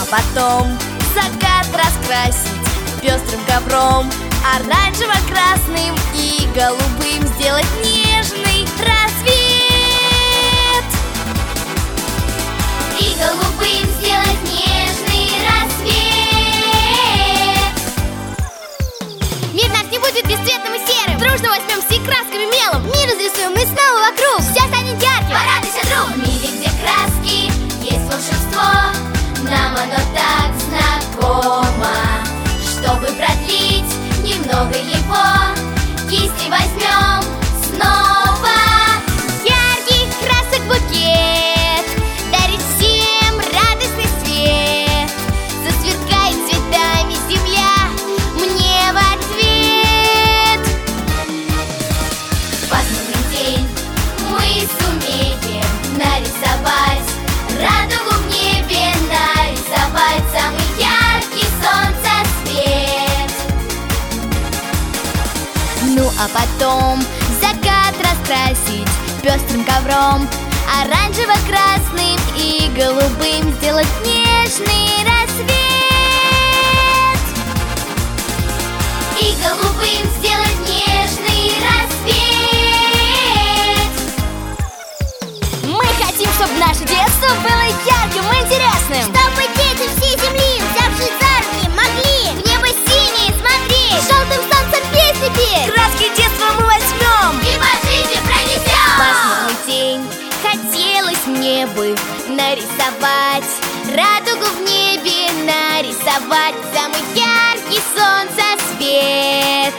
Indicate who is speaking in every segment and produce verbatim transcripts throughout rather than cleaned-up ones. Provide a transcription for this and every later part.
Speaker 1: потом закат раскрасить пестрым ковром, оранжево-красным и голубым сделать нежный рассвет. И голубым сделать нежный рассвет. Мир наш не будет бесцветным и серым. Дружно возьмем все красками мелом. Мир разрисуем мы снова вокруг. Все станет ярким. Порадуйся, друг. В мире, где краски, есть волшебство. Нам оно так знакомо. Чтобы продлить немного его, кисти возьмем снова. Ярких красок букет дарит всем радостный свет. Засверкает цветами земля мне в ответ. Пасмурный день мы сумеем нарисовать радугу в небе, нарисовать самый яркий солнцесвет. Ну а потом закат раскрасить пестрым ковром, оранжево-красным и голубым сделать нежный рассвет. И голубым сделать нежный рассвет. Мы хотим, чтобы наше детство было ярким и интересным. Чтобы дети всей земли, взявшись за руки, могли в небо синее смотреть, желтым солнцем песни петь. Краски детства мы возьмем и по жизни пронесем. Пасмурный день хотелось мне бы нарисовать радугу в небе, нарисовать самый яркий солнцесвет.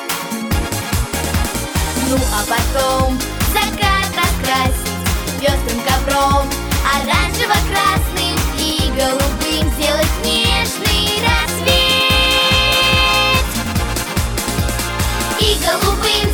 Speaker 1: Ну а потом закат раскрасить пестрым ковром, оранжево-красным и голубым сделать нежный рассвет. И голубым